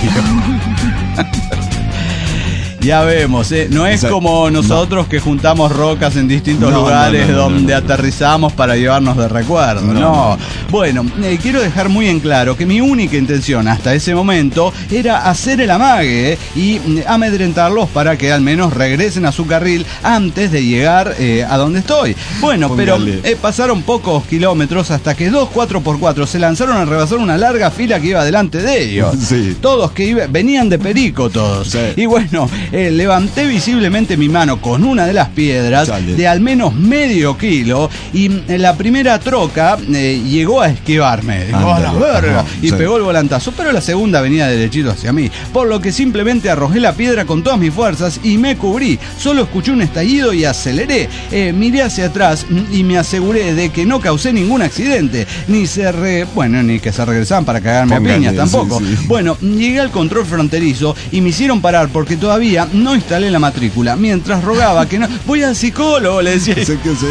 Ya vemos, ¿eh? No es o sea, como nosotros no. que juntamos rocas en distintos no, lugares no, no, no, donde no, no, no. aterrizamos para llevarnos de recuerdo, no. no. Bueno, eh, quiero dejar muy en claro que mi única intención hasta ese momento era hacer el amague, ¿eh? y eh, amedrentarlos para que al menos regresen a su carril antes de llegar eh, a donde estoy. Bueno, Póngale. pero eh, pasaron pocos kilómetros hasta que dos cuatro por cuatro se lanzaron a rebasar una larga fila que iba delante de ellos. Sí. Todos que iba, venían de Perico todos. Sí. Y bueno, Eh, levanté visiblemente mi mano con una de las piedras Chale. de al menos medio kilo y en la primera troca eh, llegó a esquivarme. Dijo, a la Ándale, verga, ajá, y sí. pegó el volantazo, pero la segunda venía derechito hacia mí, por lo que simplemente arrojé la piedra con todas mis fuerzas y me cubrí. Solo escuché un estallido y aceleré. Eh, miré hacia atrás y me aseguré de que no causé ningún accidente, ni se re... bueno, ni que se regresaban para cagarme Póngale, a piñas tampoco. sí, sí. Bueno, llegué al control fronterizo y me hicieron parar porque todavía no instalé la matrícula, mientras rogaba que no... Voy al psicólogo, le decía. Sé que sí.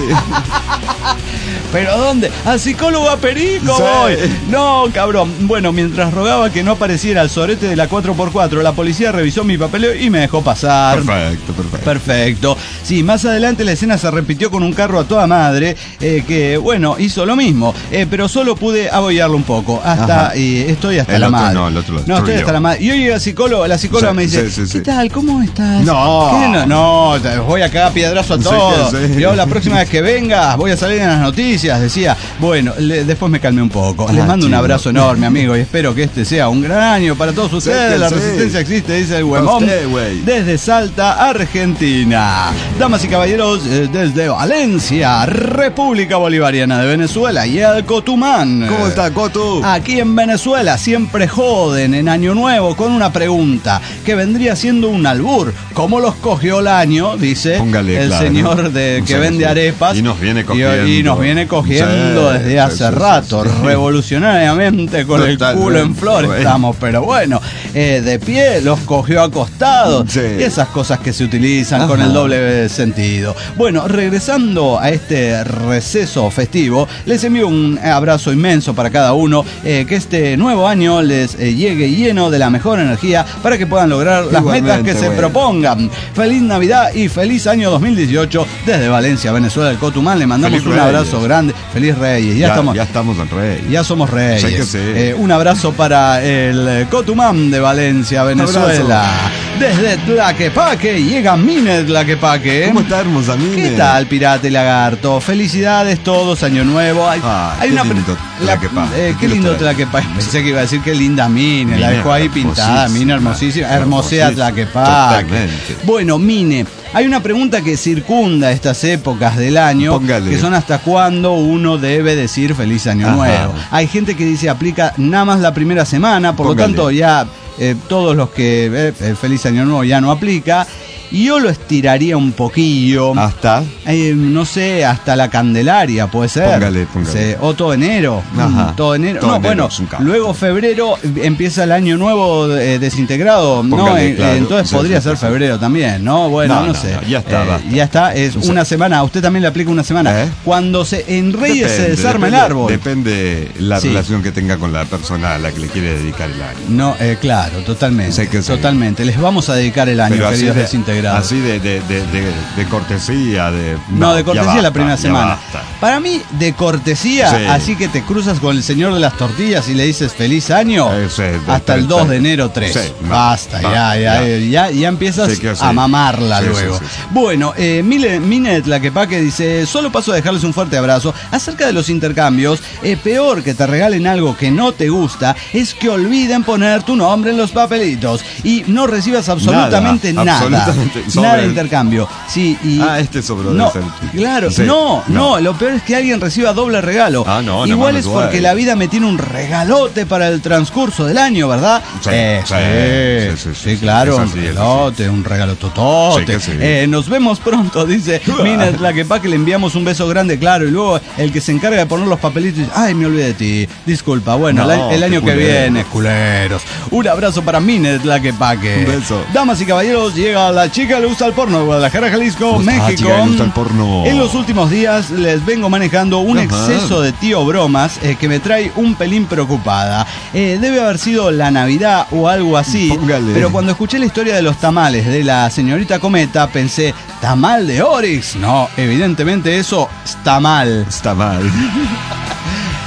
¿Pero dónde? ¡Al psicólogo a Perico Sí. voy! No, cabrón. Bueno, mientras rogaba que no apareciera el sorete de la cuatro por cuatro, la policía revisó mi papeleo y me dejó pasar. Perfecto, perfecto. Perfecto. Sí, más adelante la escena se repitió con un carro a toda madre, eh, que, bueno, hizo lo mismo, eh, pero solo pude abollarlo un poco. Hasta, Ajá. eh, estoy hasta El la otro madre. no, el otro lo No, estoy destruyó. hasta la madre. Y hoy la psicóloga, la psicóloga Sí, me dice, sí, sí, sí. ¿qué tal? ¿Cómo estás? No. ¿Qué No, no, te voy a cagar piedrazo a Sí, todos. sí. Yo la próxima vez que vengas voy a salir en las noticias, decía. Bueno, le- después me calmé un poco. Les Ah, mando un chido. abrazo enorme, amigo, y espero que este sea un gran año para todos ustedes. que La sí. resistencia existe, dice el Para huevón. usted, güey. Desde Salta, Argentina. Damas y caballeros, eh, desde Valencia, República Bolivariana de Venezuela y el Cotumán. ¿Cómo está, Cotu? Aquí en Venezuela siempre joden en Año Nuevo con una pregunta que vendría siendo un albur. ¿Cómo los cogió el año? Dice Póngale, el claro. señor de, que Sí, vende sí. arepas. Y nos viene Y- cogiendo. Y, nos viene cogiendo Sí, desde sí, hace sí, sí, rato. sí. Revolucionariamente con el Totalmente, culo en flor güey. estamos. Pero bueno, eh, de pie los cogió acostados. Sí. Y esas cosas que se utilizan con Ajá. el doble sentido. Bueno, regresando a este receso festivo, les envío un abrazo inmenso para cada uno. eh, que este nuevo año les eh, llegue lleno de la mejor energía para que puedan lograr las Igualmente, metas que se güey. propongan. Feliz Navidad y feliz año dos mil dieciocho desde Valencia, Venezuela, el Cotumán. Le mandamos Feliz un abrazo Reyes. grande. Feliz Reyes. Ya, Ya, estamos. ya estamos en rey. Ya somos reyes. Sí que sí. Eh, un abrazo para el eh, Cotumán de Valencia, Venezuela. Desde Tlaquepaque llega Mine Tlaquepaque. ¿Cómo está, hermosa Mine? ¿Qué tal, Pirata y Lagarto? Felicidades todos, año nuevo. Hay, Ah, hay qué una pre- lindo la- Tlaquepaque. eh, qué Qué lindo lindo Tlaquepaque. Pensé que iba a decir qué linda Mine. La Mine, dejó ahí pintada. hermosísima. Mine hermosísima. Hermosea Hermosísima. Tlaquepaque. Totalmente. Bueno, Mine, hay una pregunta que circunda estas épocas del año, Póngale. que son hasta cuándo uno debe decir feliz año Ajá. nuevo. Hay gente que dice aplica nada más la primera semana, por Póngale. lo tanto ya eh, todos los que eh, el feliz año nuevo ya no aplica. Y yo lo estiraría un poquillo. Hasta. Eh, no sé, hasta la Candelaria puede ser. Póngale, póngale. Sí, o todo enero. Ajá. Mm, todo enero. Todo no, enero bueno, es un caos. luego febrero empieza el año nuevo eh, desintegrado. ¿no? Póngale, Eh, claro. entonces Sí, podría sí, ser sí, sí. febrero también, ¿no? Bueno, no, No, no, sé. no, ya está, Eh, basta. ya está, es No sé. una semana. ¿A usted también le aplica una semana? ¿Eh? Cuando se en Reyes se Depende, desarma depende- el árbol. Depende la Sí. relación que tenga con la persona a la que le quiere dedicar el año. No, eh, claro, totalmente. Sé que sí. Totalmente. Les vamos a dedicar el año, Pero así queridos de, desintegrados. así de, de, de, de- de cortesía, de... No, de ya cortesía basta, la primera ya semana. basta. Para mí, de cortesía, Sí. así que te cruzas con el señor de las tortillas y le dices feliz año, Eh, sí, de- hasta el de- dos de enero tres. Sí, no, Basta, no, ya, ya, ya. eh, ya, ya empiezas Sí que sí. a mamarla Sí, luego. sí, sí, sí. Bueno, eh, Mile- Minet Tlaquepaque dice, solo paso a dejarles un fuerte abrazo. Acerca de los intercambios, eh, peor que te regalen algo que no te gusta es que olviden poner tu nombre en los papelitos y no recibas absolutamente nada. Nada, absolutamente. Nada Sobre de el- intercambio. Sí, y Ah, este sobre no, el- claro, Sí, no, no, no. lo peor es que alguien reciba doble regalo. Ah, no, no Igual mames, es porque güey. la vida me tiene un regalote para el transcurso del año, ¿verdad? Sí, Eh, sí, sí, sí, sí, sí, sí, claro, es un así, es regalote, un regalo totote. Sí que sí. Eh, nos vemos pronto, dice Mina Tlaquepaque, le enviamos un beso grande, claro, y luego el que se encarga de poner los papelitos dice, ay, me olvidé de ti, disculpa, bueno, No, el, año- el qué año que culeros. viene, culeros. Un abrazo para Mina Tlaquepaque. Un beso. Damas y caballeros, llega la chica le gusta el porno de Guadalajara, Jalisco, Ah, México. chica, le gusta el porno. En los últimos días les vengo manejando un Ajá. exceso de tío bromas eh, que me trae un pelín preocupada. Eh, debe haber sido la Navidad o algo así. Póngale. Pero cuando escuché la historia de los tamales de la señorita Cometa, pensé, ¿tamal de Orix? No, evidentemente eso está mal. Está mal.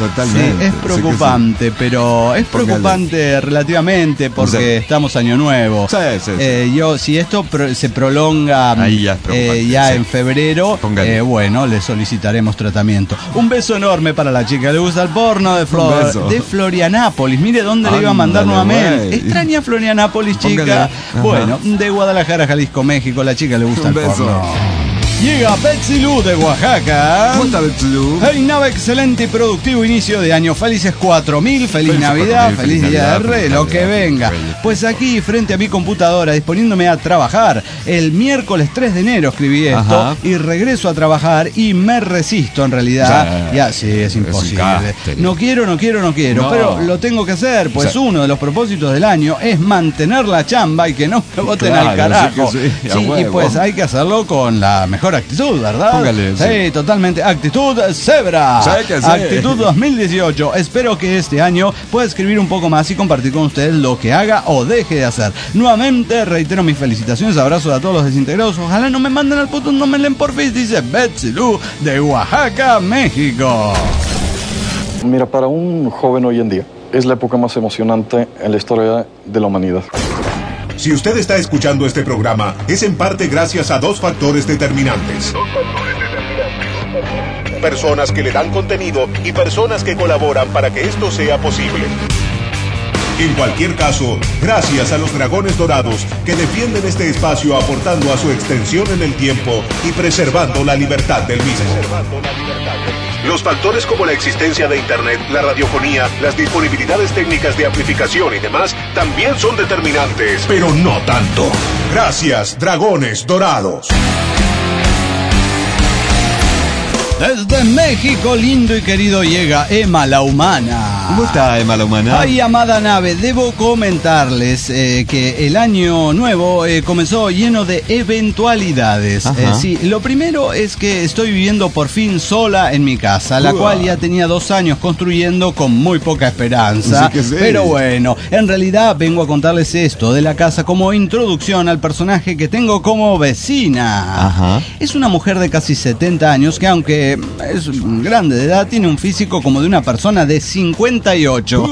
Totalmente. Sí, es preocupante, sí. pero es preocupante Póngale. relativamente porque sí. estamos año nuevo. Sí, sí, sí. Eh, yo, si esto pro, se prolonga Ahí ya, es eh, ya sí. en febrero, eh, bueno, le solicitaremos tratamiento. Un beso enorme para la chica que le gusta el porno de, Flor, de Florianápolis. Mire dónde Ándale, le iba a mandar nuevamente. Wey. Extraña Florianápolis, chica. Bueno, de Guadalajara, Jalisco, México, la chica le gusta Un el beso. porno. Llega Betsy Lu de Oaxaca. ¿Cómo está Betsy Lu? Hey, nave, excelente y productivo inicio de año. Felices cuatro mil, feliz, feliz Navidad, feliz, feliz Día del Rey, lo que venga. Pues aquí, frente a mi computadora, disponiéndome a trabajar. El miércoles tres de enero escribí esto. Ajá. Y regreso a trabajar y me resisto en realidad. Sí, ya, sí, es imposible. Es no quiero, no quiero, no quiero. No. Pero lo tengo que hacer, pues sí. uno de los propósitos del año es mantener la chamba y que no me boten claro, al carajo. Sí, sí, sí y pues hay que hacerlo con la mejor actitud, ¿verdad? Póngale, sí, sí, totalmente. Actitud Zebra. Sí, sí. Actitud dos mil dieciocho. Espero que este año pueda escribir un poco más y compartir con ustedes lo que haga o deje de hacer. Nuevamente reitero mis felicitaciones, abrazos a todos los desintegrados. Ojalá no me manden al puto, no me leen por face, dice Betsy Lu de Oaxaca, México. Mira, para un joven hoy en día es la época más emocionante en la historia de la humanidad. Si usted está escuchando este programa, es en parte gracias a dos factores determinantes. Personas que le dan contenido y personas que colaboran para que esto sea posible. En cualquier caso, gracias a los Dragones Dorados que defienden este espacio aportando a su extensión en el tiempo y preservando la libertad del mismo. Los factores como la existencia de Internet, la radiofonía, las disponibilidades técnicas de amplificación y demás también son determinantes, pero no tanto. Gracias, Dragones Dorados. Desde México, lindo y querido, llega Emma la Humana. ¿Cómo está Emma la Humana? Ay, amada nave, debo comentarles eh, que el año nuevo eh, comenzó lleno de eventualidades. Eh, sí, lo primero es que estoy viviendo por fin sola en mi casa, la uh. cual ya tenía dos años construyendo con muy poca esperanza. Sí que sí. Pero bueno, en realidad vengo a contarles esto de la casa como introducción al personaje que tengo como vecina. Ajá. Es una mujer de casi setenta años que, aunque es grande de edad, tiene un físico como de una persona de cincuenta y ocho.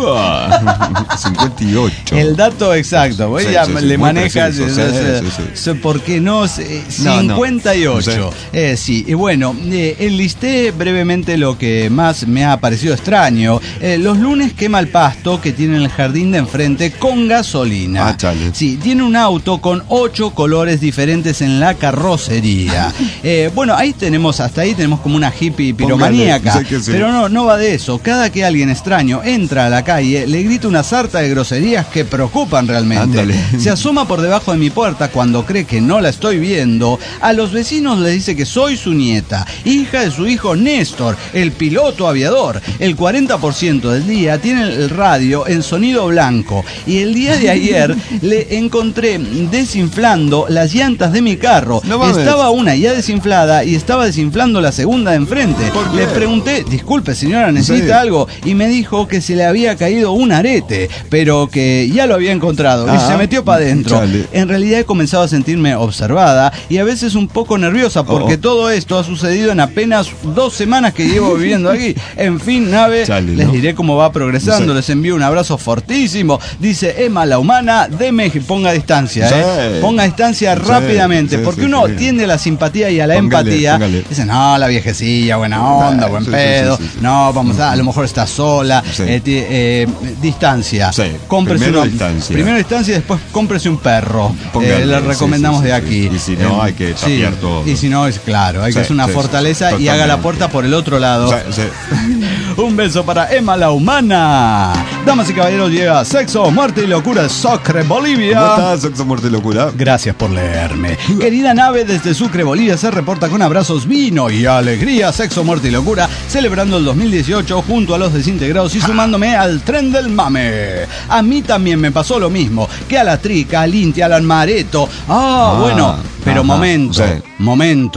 Uh, cincuenta y ocho. El dato exacto, sí, ya sí, le sí, manejas. Sí, sí, sí, sí. ¿Por qué no? cincuenta y ocho. No, no. Eh, sí, y bueno, eh, enlisté brevemente lo que más me ha parecido extraño. Eh, los lunes quema el pasto que tiene en el jardín de enfrente con gasolina. Ah, chale. Sí, tiene un auto con ocho colores diferentes en la carrocería. Eh, bueno, ahí tenemos, hasta ahí tenemos como una hippie piromaníaca. Póngale, sí. Pero no, no va de eso. Cada que alguien extraño entra a la calle, le grita una sarta de groserías que preocupan realmente. Ándale. Se asoma por debajo de mi puerta cuando cree que no la estoy viendo. A los vecinos les dice que soy su nieta, hija de su hijo Néstor, el piloto aviador. El cuarenta por ciento del día tiene el radio en sonido blanco. Y el día de ayer le encontré desinflando las llantas de mi carro. No estaba una ya desinflada y estaba desinflando la segunda de enfrente. Le pregunté, disculpe señora, ¿necesita sí. algo? Y me dijo que se le había caído un arete, pero que ya lo había encontrado ah, y se metió para adentro. En realidad he comenzado a sentirme observada y a veces un poco nerviosa porque oh. todo esto ha sucedido en apenas dos semanas que llevo viviendo aquí. En fin, nave, Chale, les ¿no? diré cómo va progresando. No sé. Les envío un abrazo fortísimo. Dice Emma la Humana de México. Ponga distancia, sí. ¿eh? Ponga distancia sí. rápidamente, sí, porque sí, uno sí. tiende a la simpatía y a la póngale, empatía. Póngale. Dice, no, la viejecilla, buena onda, buen sí, pedo. Sí, sí, sí. No, vamos a, a lo mejor está sola. Sí. Eh, t- eh, distancia. Sí. Cómprese primero uno, distancia. Primero distancia y después cómprese un perro. Póngale, eh, le recomendamos sí, sí, de aquí. Sí. Y si no, eh, hay que tapiar sí. todo. Y si no, es claro, hay sí, que hacer una sí, fortaleza sí, y haga la puerta por el otro lado. Sí, sí. Un beso para Emma la Humana. Damas y caballeros, llega Sexo, Muerte y Locura de Sucre, Bolivia. ¿Cómo estás, Sexo, Muerte y Locura? Gracias por leerme. Querida nave, desde Sucre, Bolivia, se reporta con abrazos, vino y alegría. Sexo, Muerte y Locura, celebrando el dos mil dieciocho junto a los desintegrados y sumándome al tren del mame. A mí también me pasó lo mismo, que a la Trica, al Inti, al Almareto. Ah, ah bueno, pero ajá, momento, sí. momento.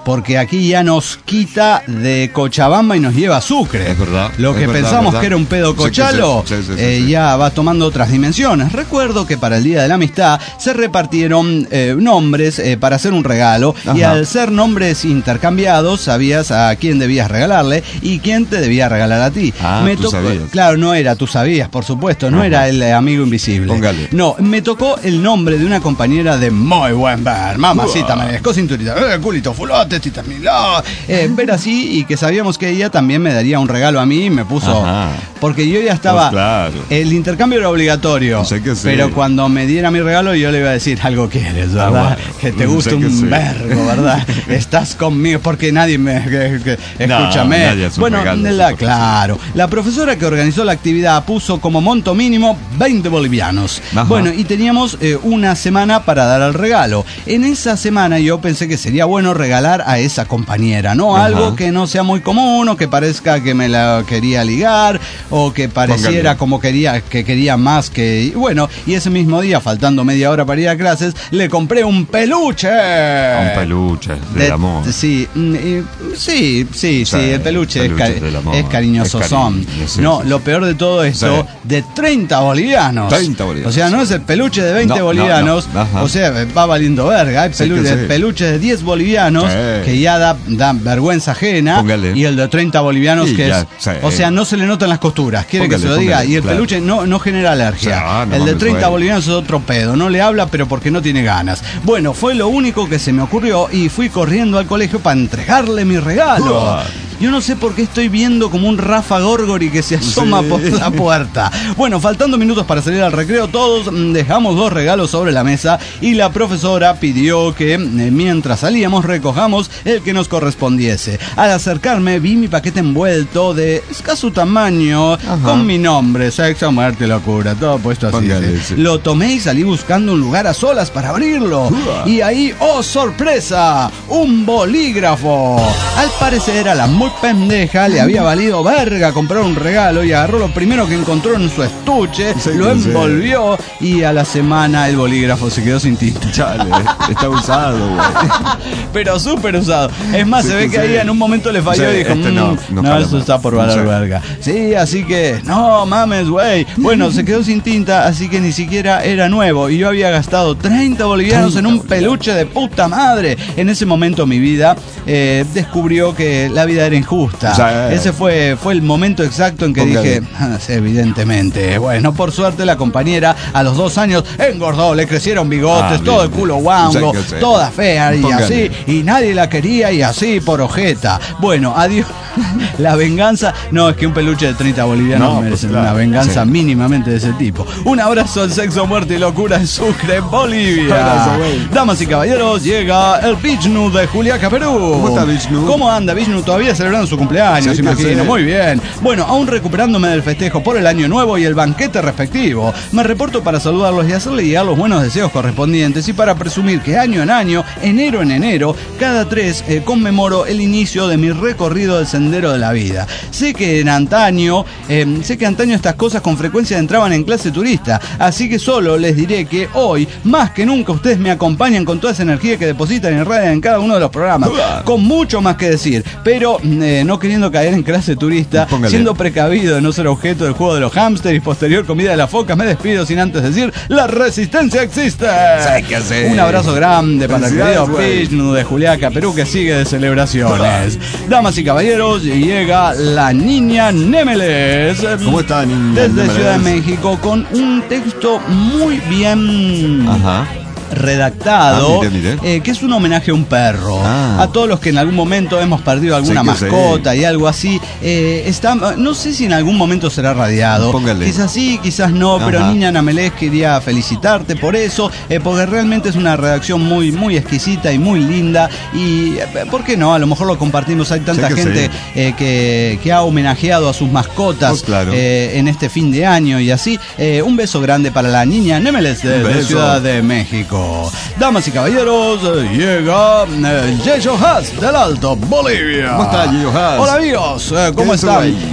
porque aquí ya nos quita de Cochabamba y nos lleva a Sucre. Es verdad. Lo que es verdad, pensamos verdad. que era un pedo cochalo, Sí, sí, sí, sí, eh, sí. ya va tomando otras dimensiones. Recuerdo que para el Día de la Amistad se repartieron eh, nombres eh, para hacer un regalo. Ajá. Y al ser nombres intercambiados, sabías a quién debías regalarle y quién te debía regalar a ti. Ah, me tú tocó, sabías. claro, no era, tú sabías, por supuesto, no Ajá. era el eh, amigo invisible. Póngale. No, me tocó el nombre de una compañera de muy buen ver, mamacita, Uah. me descó cinturita, eh, culito, fulote, tita, milá. Eh, ver así y que sabíamos que ella también me daría un regalo a mí y me puso. Ajá. Porque yo ya estaba. Pues claro. El intercambio era obligatorio. Sé que sí. Pero cuando me diera mi regalo, yo le iba a decir algo quieres, ¿verdad? Ah, bueno. Que te Sé gusta que un sí. vergo, ¿verdad? Estás conmigo, porque nadie me. Que, que- No, escúchame. nadie hace un Bueno, regalo a su la, profesor. claro. La profesora que organizó la actividad puso como monto mínimo veinte bolivianos. Ajá. Bueno, y teníamos eh, una semana para dar el regalo. En esa semana yo pensé que sería bueno regalar a esa compañera, ¿no? Ajá. Algo que no sea muy común o que parezca que me la quería ligar o que pareciera Póngale. como quería que quería más que... y bueno, y ese mismo día, faltando media hora para ir a clases, le compré un peluche. Un peluche del De- amor. Sí, mm, y- sí, sí, sí, Sí, el peluche, peluche es, cari- del amor. es cariñoso Es son. cariño, sí, No, sí, lo sí. peor de todo esto, Sí. de treinta bolivianos. treinta bolivianos. O sea, no es el peluche de veinte No, no, bolivianos, no. Ajá. o sea, va valiendo verga. Hay Sí pelu- que sí. el peluche de diez bolivianos Sí. que ya da, da vergüenza ajena. Póngale. Y el de treinta bolivianos Y que ya, es... sí. O sea, no se le notan las costuras, quiere que Póngale, se lo diga. póngale, Y el claro. peluche no, no genera alergia. Sí, no el de mames, treinta güey. bolivianos es otro pedo, no le habla pero porque no tiene ganas. Bueno, fue lo único que se me ocurrió y fui corriendo al colegio para entregarle mi regalo. Uah. Yo no sé por qué estoy viendo como un Rafa Gorgori que se asoma Sí. por la puerta. Bueno, faltando minutos para salir al recreo, todos mm, dejamos dos regalos sobre la mesa y la profesora pidió que eh, mientras salíamos recojamos el que nos correspondiese. Al acercarme vi mi paquete envuelto de escaso tamaño con mi nombre, sexo, muerte, locura, todo puesto así. Póngale, sí. sí. Lo tomé y salí buscando un lugar a solas para abrirlo. Uah. Y ahí, ¡oh sorpresa! ¡Un bolígrafo! Al parecer a la muy pendeja le había valido verga comprar un regalo y agarró lo primero que encontró en su estuche, Sí, lo que sí. envolvió y a la semana el bolígrafo se quedó sin tinta. Chale, está usado, güey. Pero súper usado. Es más, Sí, se ve que que ahí sí. en un momento le falló Sí, y dijo, este "Mm, no, no, no jala eso más". está por valer Sí. verga. Sí, así que, no mames, güey. Bueno, se quedó sin tinta, así que ni siquiera era nuevo. Y yo había gastado treinta bolivianos en un peluche de puta madre. En ese momento mi vida eh, descubrió que la vida era injusta. Sí. Ese fue, fue el momento exacto en que Póngale. dije, "Ah, sí, evidentemente. Bueno, por suerte la compañera a los dos años engordó, le crecieron bigotes, Ah, todo bien, el culo bien. guango, Sí, que sí. toda fea y Póngale. así, y nadie la quería y así por ojeta. Bueno, adiós. La venganza, no, es que un peluche de treinta bolivianos No, pues merece claro, una venganza sí. mínimamente de ese tipo. Un abrazo al sexo, muerte y locura en Sucre, Bolivia. Abrazo, güey. Damas y caballeros, llega el Vishnu de Juliaca, Perú. ¿Cómo está, Vishnu? ¿Cómo anda Vishnu? Todavía celebrando su cumpleaños, Sí, que imagino. sí. Muy bien. Bueno, aún recuperándome del festejo por el año nuevo y el banquete respectivo, me reporto para saludarlos y hacerle llegar los buenos deseos correspondientes y para presumir que año en año, enero en enero, cada tres eh, conmemoro el inicio de mi recorrido del sendero de la vida. Sé que en antaño, eh, sé que antaño estas cosas con frecuencia entraban en clase turista, así que solo les diré que hoy, más que nunca, ustedes me acompañan con toda esa energía que depositan y irradian en cada uno de los programas, con mucho más que decir, pero eh, no queriendo caer en clase turista, Póngale. siendo precavido de no ser objeto del juego de los hámsters y posterior comida de las focas, me despido sin antes decir, la resistencia existe. Sí que sí. Un abrazo grande para el Felicidades, querido güey. Vishnu de Juliaca, Perú, que sigue de celebraciones. Damas y caballeros, llega la niña Nemeles. ¿Cómo está, niña Desde Nemeles? Ciudad de México, con un texto muy bien Ajá. redactado, Ah, mire, mire. eh, que es un homenaje a un perro. Ah. A todos los que en algún momento hemos perdido alguna Sí que mascota y algo así. Eh, está, no sé si en algún momento será radiado. Póngale. Quizás sí, quizás no, pero Ajá. niña Nemeles quería felicitarte por eso, eh, porque realmente es una redacción muy, muy exquisita y muy linda. Y, eh, ¿por qué no? A lo mejor lo compartimos. Hay tanta Sí que gente sí. eh, que, que ha homenajeado a sus mascotas Pues claro. eh, en este fin de año y así. Eh, un beso grande para la niña Nemeles de, Un de beso. Ciudad de México. Damas y caballeros, eh, llega eh, Yeyo Haas del Alto, Bolivia. ¿Cómo está, Yeyo Haas? Hola amigos, eh, ¿cómo ¿Qué dice, están? güey?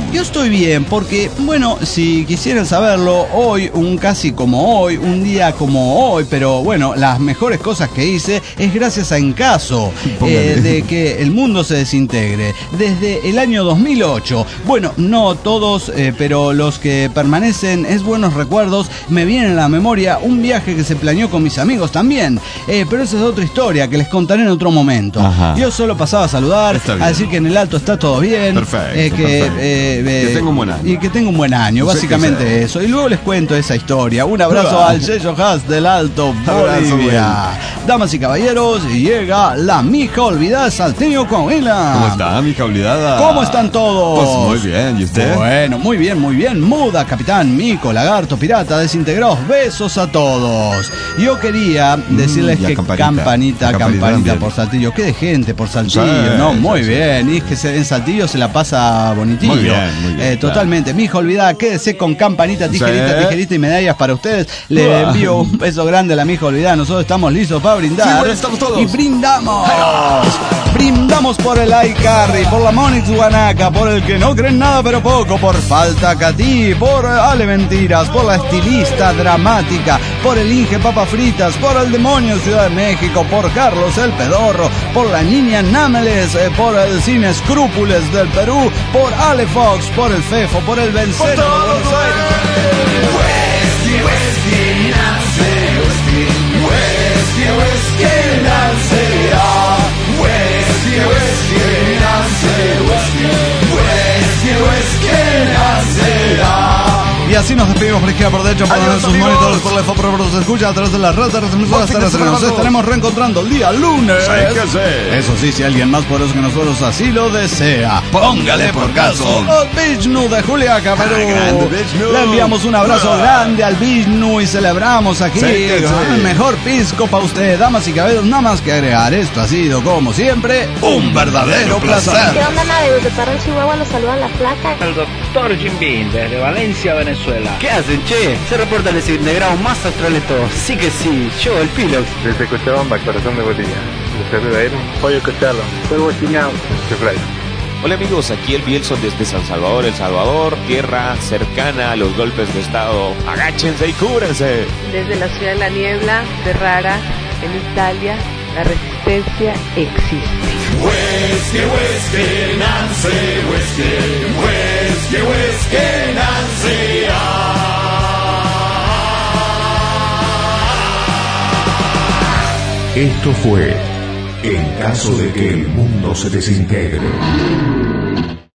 Yo estoy bien porque, bueno, si quisieran saberlo, hoy, un casi como hoy, un día como hoy, pero bueno, las mejores cosas que hice es gracias a Encaso, eh, de que el mundo se desintegre. Desde el año dos mil ocho, bueno, no todos, eh, pero los que permanecen es buenos recuerdos, me viene a la memoria un viaje que se planeó con mis amigos también, eh, pero esa es otra historia que les contaré en otro momento. Ajá. Yo solo pasaba a saludar, a decir que en el alto está todo bien, perfecto, eh, que, perfecto. Eh, que tenga un buen año y que tenga un buen año, no sé básicamente eso. Y luego les cuento esa historia. Un abrazo Hola. al Sello Haas del Alto Bolivia. Damas y caballeros, llega la mija olvidada Salteño Coahuila. ¿Cómo está, mija olvidada? ¿Cómo están todos? Pues muy bien, ¿y usted? Bueno, muy bien, muy bien. Muda, capitán, mico, lagarto, pirata, desintegrados. Besos a todos. Yo quería decirles mm, que campanita, campanita, campanita, campanita por Saltillo. Qué de gente por Saltillo, sí, ¿no? Muy sí, bien. Sí. Y es que se, en Saltillo se la pasa bonitillo. Muy bien, muy bien. Eh, totalmente. Claro. Mija olvidada, quédese con campanita, tijerita, sí. tijerita y medallas para ustedes. Le uh. envío un beso grande a la mija olvidada. Nosotros estamos listos para brindar. Sí, bueno, estamos todos. Y brindamos. Brindamos por el iCarry, por la Monix Guanaca, por el que no creen nada pero poco, por Falta Catí, por Ale Mentiras, por la estilista dramática, por el Inge Papa Fritas, por el Demonio Ciudad de México, por Carlos el Pedorro, por la Niña Námeles, eh, por el Cine Escrúpules del Perú, por Ale Fox, por el Fefo, por el Vencero de Buenos Aires. Whisky, whisky, Nancy, whisky, whisky, whisky, Nancy, ah. Whisky, whisky, Nancy, whisky, whisky, whisky, Nancy, ah. Y así nos despedimos por izquierda, por derecha, por donde sus monitores, por la por nos escucha a través de las redes, nos estaremos reencontrando el día lunes. Eso sí, si alguien más poderoso que nosotros así lo desea, póngale por caso al Vishnu de Juliaca, Perú. Le enviamos un abrazo grande al Vishnu y celebramos aquí el mejor pisco para usted, damas y caballeros. Nada más que agregar, esto ha sido como siempre un verdadero placer. ¿Qué onda, Amadeus? De Parral, Chihuahua, los saluda la placa. El doctor Jim Beam desde Valencia, Venezuela. ¿Qué hacen, che? Se reporta el desintegrado más austral de todos. Sí que sí, yo, el Pilox. Desde Cochabamba, corazón de Bolivia. Desde Aero, Pollo Cochalo. Fuego Chiñao. Chefray. Hola amigos, aquí el Bielson desde San Salvador, El Salvador, tierra cercana a los golpes de estado. Agáchense y cúbrense. Desde la ciudad de la niebla, Ferrara, en Italia, la resistencia existe. Whisky, whisky, Nancy, whisky, whisky, whisky, Nancy, ah. Esto fue En caso de que el mundo se desintegre.